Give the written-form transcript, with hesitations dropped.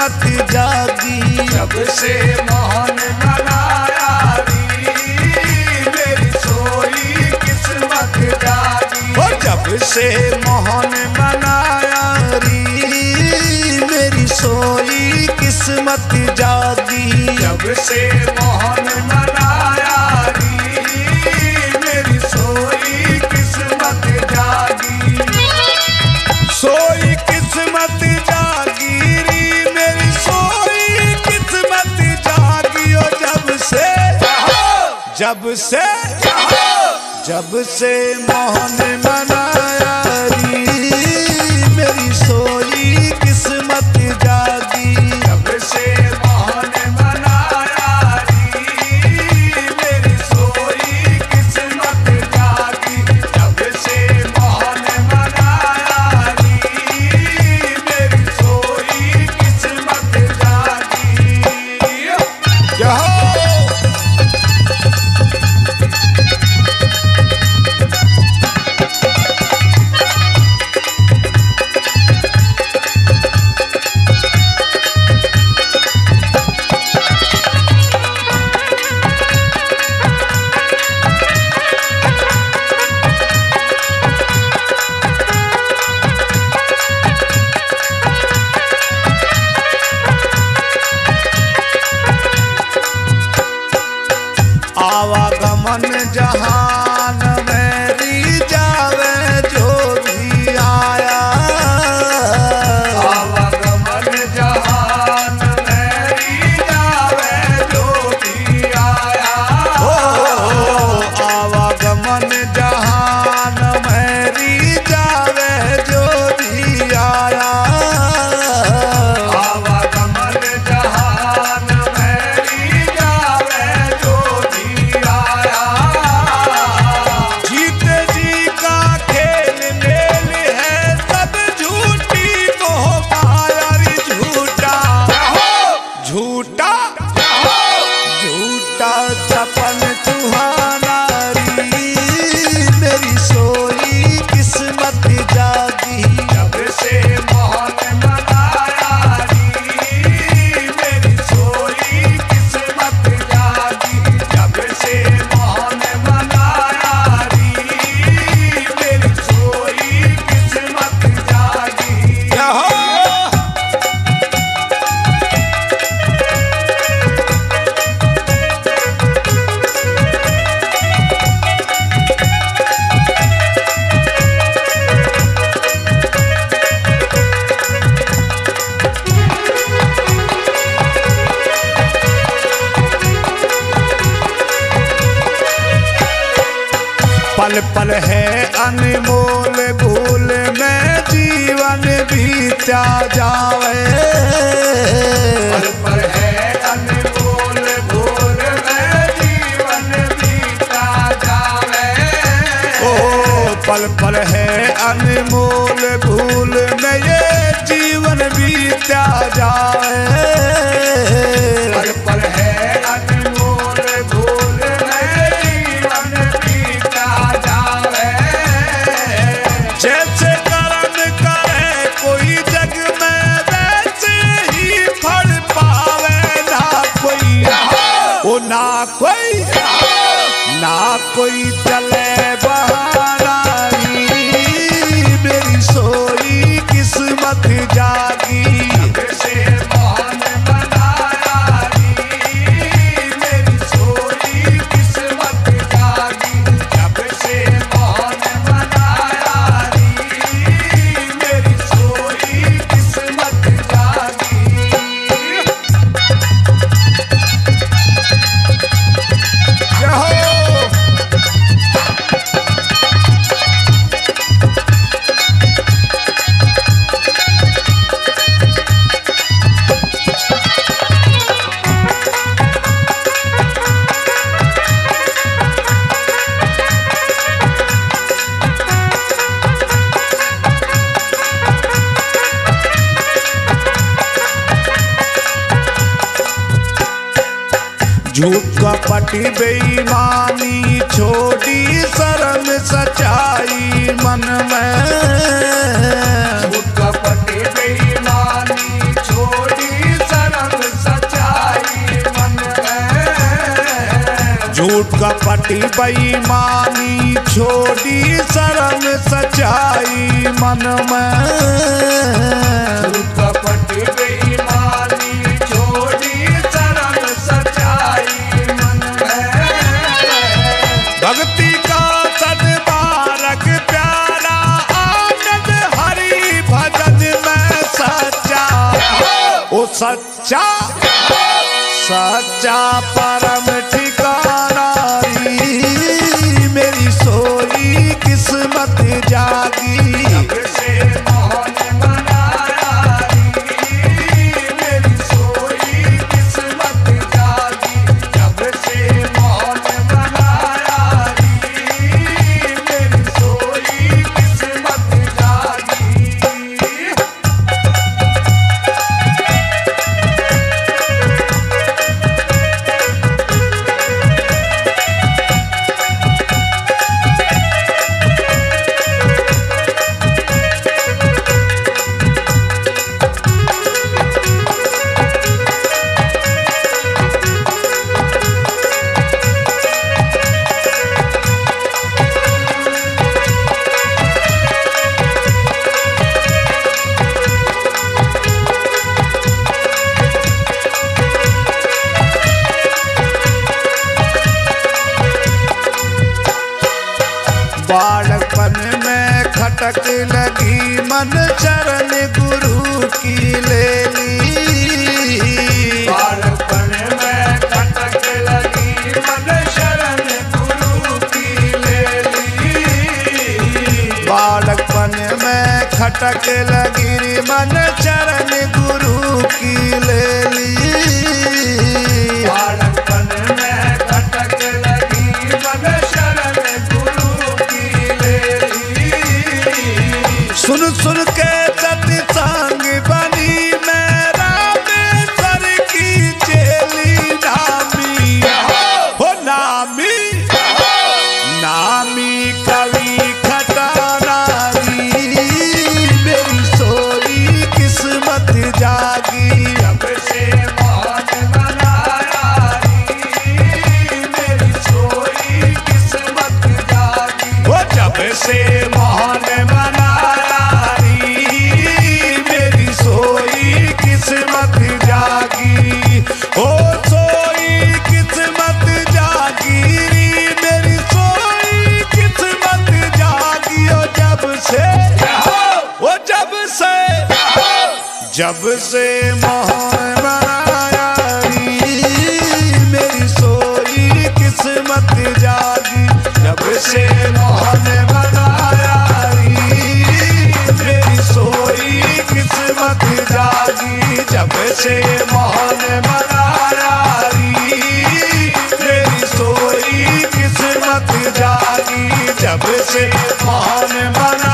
किस्मत जागी। जब से मोहन बनाया री मेरी सोई किस्मत जागी। ओ जब से मोहन बनाया री मेरी सोई किस्मत जागी। जब से मोहन बनाया री मेरी सोई किस्मत जागी। सोई किस्मत जागी री मेरी सोई किस्मत जागी। ओ जब से मोहन बनाया री मेरी सोई किस्मत जागी। जब से मोहन बनाया री मेरी सोई किस्मत जागी। जब से मोहन बनाया री मेरी सोई किस्मत जागी। आवागमन जहान मेरी जावे जो भी आया। आवागमन जहान मेरी जावे जो भी आया। आवागमन जहान मेरी जावे जो भी आया। आवागमन जहान मेरी जावे जो भी आया। जीते जी का खेल मेल है सब झूठी मोह माया रे। झूठा झूठा झूठा सपन सुहाना री मेरी सोई किस्मत जागी। जब से मोहन बनाया री मेरी सोई किस्मत जागी। जब से मोहन बनाया री मेरी सोई किस्मत जागी। पल पल है अनमोल भूल में जीवन बीता जावे। पल पल है अनमोल भूल में जीवन बीता जावे। ओ पल पल है अनमोल भूल में ये जीवन बीता जावे। पल पल है अनमोल भूल में जीवन बीता जावे। जैसे कर्म करे कोई जग में वैसे ही फल पावे। ना कोई चले बहाना री मेरी सोई किस्मत जागी। जब से मोहन बनाया री मेरी सोई किस्मत जागी। जब से मोहन बनाया री मेरी सोई किस्मत जागी। झूठ कपट बेईमानी छोड़ी शर्म सच्चाई मन में। झूठ कपट बेईमानी छोड़ी झूठ कपट बेईमानी छोड़ी शर्म सच्चाई मन में। झूठ कपट बेईमानी छोड़ी शर्म सच्चाई मन में। भक्ति का सद्मार्ग प्यारा आनंद हरि भजन में सच्चा। ओ सच्चा सच्चा परम ठिकाना मेरी सोई किस्मत जागी। जब से मोहन बनाया मेरी सोई किस्मत जागी। जब से मोहन बनाया मेरी सोई किस्मत जागी। बालपन में खटक लगी मन चरण गुरु की ले ली। बालपन में खटक लगी मन शरण गुरु की ले ली। बालपन में खटक लगी मन चरण गुरु की ले ली। बालपन में खटक लगी मन शरण गुरु की ले ली। सुन सुन के सत्संग बनी मेरा बेसर की चेली नामी। हो नामी नामी कवि खटानारी मेरी सोई किस्मत जागी। जब से मोहन बनाया मेरी सोई किस्मत जागी। वो जब से मोहन बनाया मेरी सोई किस्मत जागी। ओ सोई किस्मत जागी मेरी सोई किस्मत जागी। ओ जब से मोहन बनाया मेरी सोई किस्मत जागी। जब से मोहन बनाया मेरी सोई किस्मत जागी। जब से मोहन बनाया मेरी सोई किस्मत जागी। जब से मोहन बना